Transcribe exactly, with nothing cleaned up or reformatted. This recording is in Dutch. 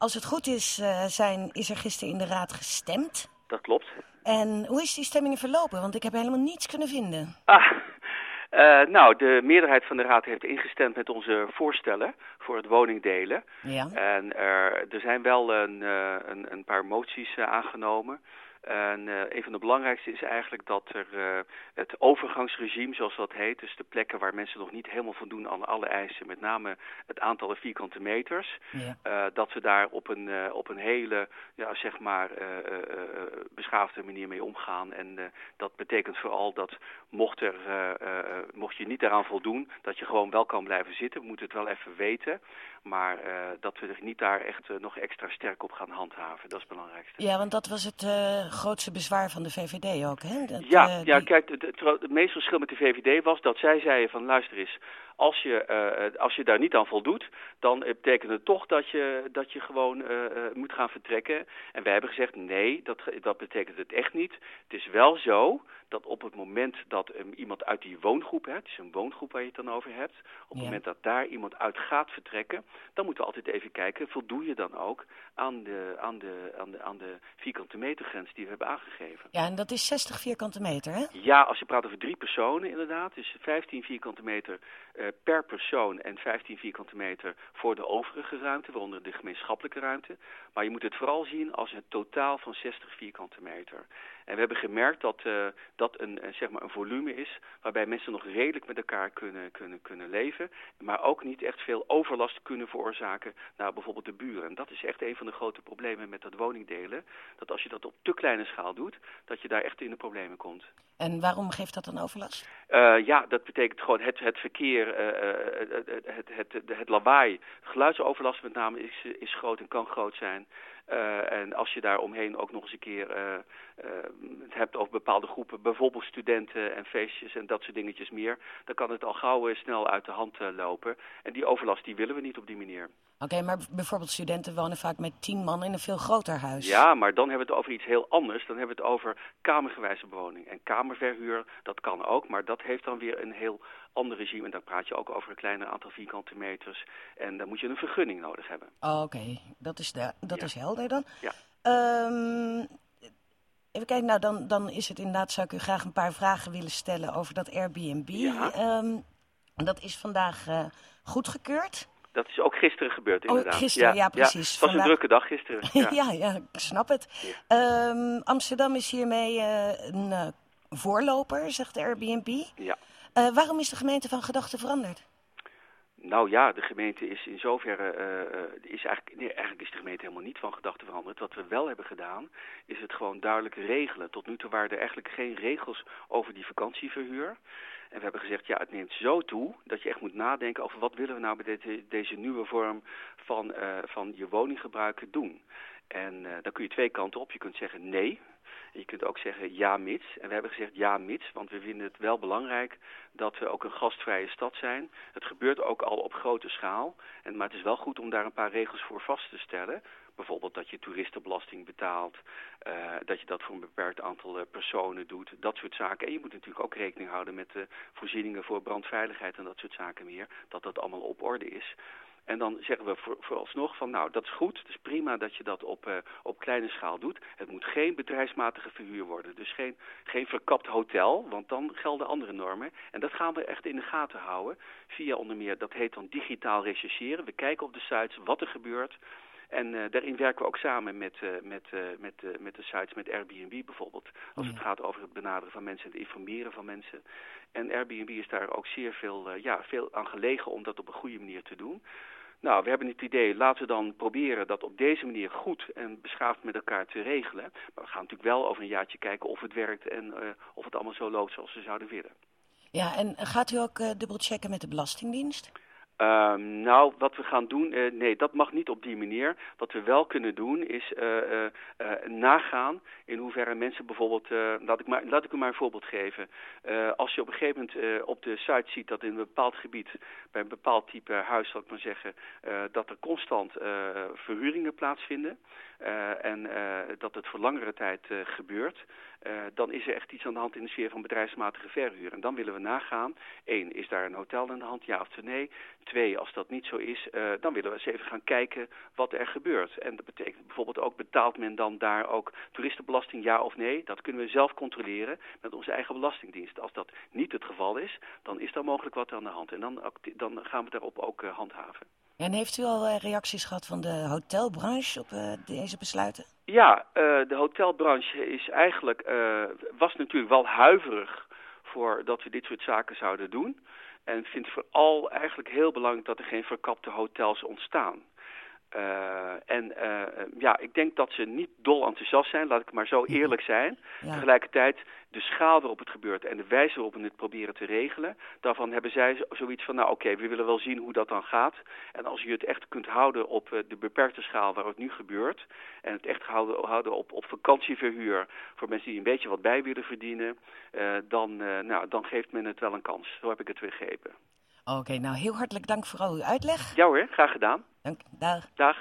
Als het goed is, uh, zijn, is er gisteren in de raad gestemd. Dat klopt. En hoe is die stemming verlopen? Want ik heb helemaal niets kunnen vinden. Ah, uh, nou, de meerderheid van de raad heeft ingestemd met onze voorstellen voor het woningdelen. Ja. En uh, er zijn wel een, uh, een, een paar moties uh, aangenomen. En uh, een van de belangrijkste is eigenlijk dat er uh, het overgangsregime, zoals dat heet, dus de plekken waar mensen nog niet helemaal voldoen aan alle eisen, met name het aantal vierkante meters, Ja. uh, dat we daar op een, uh, op een hele, ja, zeg maar, uh, uh, beschaafde manier mee omgaan. En uh, dat betekent vooral dat mocht, er, uh, uh, mocht je niet daaraan voldoen, dat je gewoon wel kan blijven zitten. We moeten het wel even weten, maar uh, dat we er niet daar echt uh, nog extra sterk op gaan handhaven. Dat is het belangrijkste. Ja, want dat was het uh, grootste bezwaar van de V V D ook, hè? Dat, ja, uh, ja, die... kijk, het, het, het meeste verschil met de V V D was dat zij zeiden van, luister eens, als je, uh, als je daar niet aan voldoet, dan betekent het toch dat je, dat je gewoon uh, uh, moet gaan vertrekken. En wij hebben gezegd, nee, dat, dat betekent het echt niet. Het is wel zo dat op het moment dat um, iemand uit die woongroep, hè, het is een woongroep waar je het dan over hebt, op het ja. moment dat daar iemand uit gaat vertrekken, dan moeten we altijd even kijken, voldoe je dan ook aan de, aan de, aan de, aan de vierkante metergrens die we hebben aangegeven. Ja, en dat is zestig vierkante meter, hè? Ja, als je praat over drie personen inderdaad, dus vijftien vierkante meter uh, per persoon en vijftien vierkante meter voor de overige ruimte, waaronder de gemeenschappelijke ruimte. Maar je moet het vooral zien als een totaal van zestig vierkante meter. En we hebben gemerkt dat uh, dat een, uh, zeg maar een volume is waarbij mensen nog redelijk met elkaar kunnen, kunnen, kunnen leven, maar ook niet echt veel overlast kunnen veroorzaken naar bijvoorbeeld de buren. En dat is echt een van de grote problemen met dat woningdelen, dat als je dat op te kleine schaal doet, dat je daar echt in de problemen komt. En waarom geeft dat dan overlast? Uh, ja, dat betekent gewoon het, het verkeer, uh, het, het, het, het, het lawaai, geluidsoverlast met name is, is groot en kan groot zijn. Uh, en als je daar omheen ook nog eens een keer uh, uh, het hebt over bepaalde groepen, bijvoorbeeld studenten en feestjes en dat soort dingetjes meer, dan kan het al gauw uh, snel uit de hand uh, lopen. En die overlast die willen we niet op die manier. Oké, okay, maar bijvoorbeeld studenten wonen vaak met tien man in een veel groter huis. Ja, maar dan hebben we het over iets heel anders. Dan hebben we het over kamergewijze bewoning. En kamerverhuur, dat kan ook, maar dat heeft dan weer een heel ander regime. En daar praat je ook over een kleiner aantal vierkante meters. En dan moet je een vergunning nodig hebben. Oh, Oké, okay. dat, is, de, dat ja. is helder dan. Ja. Um, even kijken, nou dan, dan is het inderdaad, zou ik u graag een paar vragen willen stellen over dat Airbnb. Ja. Um, dat is vandaag uh, goedgekeurd. Dat is ook gisteren gebeurd, inderdaad. Oh, gisteren, ja, ja precies. Ja, het was Vandaag... een drukke dag gisteren. Ja, ja, ja ik snap het. Ja. Um, Amsterdam is hiermee uh, een uh, voorloper, zegt Airbnb. Ja. Uh, waarom is de gemeente van gedachten veranderd? Nou ja, de gemeente is in zoverre, uh, is eigenlijk, nee, eigenlijk is de gemeente helemaal niet van gedachten veranderd. Wat we wel hebben gedaan, is het gewoon duidelijk regelen. Tot nu toe waren er eigenlijk geen regels over die vakantieverhuur. En we hebben gezegd, ja, het neemt zo toe dat je echt moet nadenken over wat willen we nou met deze, deze nieuwe vorm van, uh, van je woninggebruik doen. En uh, dan kun je twee kanten op. Je kunt zeggen nee. En je kunt ook zeggen ja mits. En we hebben gezegd ja mits, want we vinden het wel belangrijk dat we ook een gastvrije stad zijn. Het gebeurt ook al op grote schaal. En, maar het is wel goed om daar een paar regels voor vast te stellen. Bijvoorbeeld dat je toeristenbelasting betaalt, uh, dat je dat voor een beperkt aantal uh, personen doet, dat soort zaken. En je moet natuurlijk ook rekening houden met de voorzieningen voor brandveiligheid en dat soort zaken meer, dat dat allemaal op orde is. En dan zeggen we voor, vooralsnog van nou, dat is goed, het is prima dat je dat op, uh, op kleine schaal doet. Het moet geen bedrijfsmatige verhuur worden, dus geen, geen verkapt hotel, want dan gelden andere normen. En dat gaan we echt in de gaten houden via onder meer, dat heet dan digitaal rechercheren. We kijken op de sites wat er gebeurt. En uh, daarin werken we ook samen met, uh, met, uh, met, uh, met de sites, met Airbnb bijvoorbeeld. Als het gaat over het benaderen van mensen en het informeren van mensen. En Airbnb is daar ook zeer veel, uh, ja, veel aan gelegen om dat op een goede manier te doen. Nou, we hebben het idee, laten we dan proberen dat op deze manier goed en beschaafd met elkaar te regelen. Maar we gaan natuurlijk wel over een jaartje kijken of het werkt en uh, of het allemaal zo loopt zoals we zouden willen. Ja, en gaat u ook uh, dubbelchecken met de Belastingdienst? Uh, nou, wat we gaan doen, uh, nee, dat mag niet op die manier. Wat we wel kunnen doen is uh, uh, uh, nagaan in hoeverre mensen bijvoorbeeld, uh, laat, ik maar, laat ik u maar een voorbeeld geven. Uh, als je op een gegeven moment uh, op de site ziet dat in een bepaald gebied, bij een bepaald type huis, zal ik maar zeggen, uh, dat er constant uh, verhuringen plaatsvinden uh, en uh, dat het voor langere tijd uh, gebeurt. Uh, dan is er echt iets aan de hand in de sfeer van bedrijfsmatige verhuur. En dan willen we nagaan, één, is daar een hotel aan de hand, ja of nee? twee, als dat niet zo is, uh, dan willen we eens even gaan kijken wat er gebeurt. En dat betekent bijvoorbeeld ook, betaalt men dan daar ook toeristenbelasting, ja of nee? Dat kunnen we zelf controleren met onze eigen belastingdienst. Als dat niet het geval is, dan is er mogelijk wat aan de hand. En dan, dan gaan we daarop ook uh, handhaven. En heeft u al uh, reacties gehad van de hotelbranche op uh, deze besluiten? Ja, uh, de hotelbranche is eigenlijk, uh, was natuurlijk wel huiverig voor dat we dit soort zaken zouden doen. En vindt vooral eigenlijk heel belangrijk dat er geen verkapte hotels ontstaan. Uh, en uh, ja, ik denk dat ze niet dol enthousiast zijn, laat ik maar zo eerlijk zijn. Ja. Tegelijkertijd, de schaal waarop het gebeurt en de wijze waarop we het proberen te regelen, daarvan hebben zij zoiets van, nou oké, okay, we willen wel zien hoe dat dan gaat. En als je het echt kunt houden op uh, de beperkte schaal waar het nu gebeurt, en het echt houden, houden op, op vakantieverhuur voor mensen die een beetje wat bij willen verdienen, uh, dan, uh, nou, dan geeft men het wel een kans. Zo heb ik het begrepen. Oké, okay, nou heel hartelijk dank voor al uw uitleg. Ja hoor, graag gedaan. Dank, dag. Dag.